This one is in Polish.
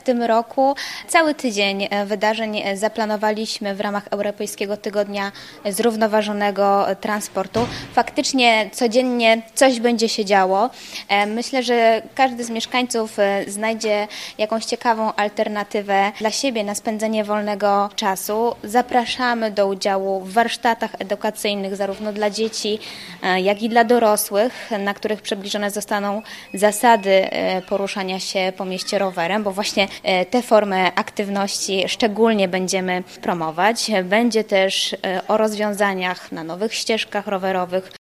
tym roku cały tydzień wydarzeń zaplanowaliśmy w ramach Europejskiego Tygodnia Zrównoważonego Transportu. Faktycznie codziennie coś będzie się działo. Myślę, że każdy z mieszkańców znajdzie jakąś ciekawą alternatywę dla siebie na spędzenie wolnego czasu. Zapraszamy do udziału w warsztatach edukacyjnych zarówno dla dzieci, jak i dla dorosłych, na których przybliżone zostaną zasady poruszania się po mieście rowerem, bo właśnie te formy aktywności szczególnie będziemy promować. Będzie też o rozwiązaniach na nowych ścieżkach rowerowych,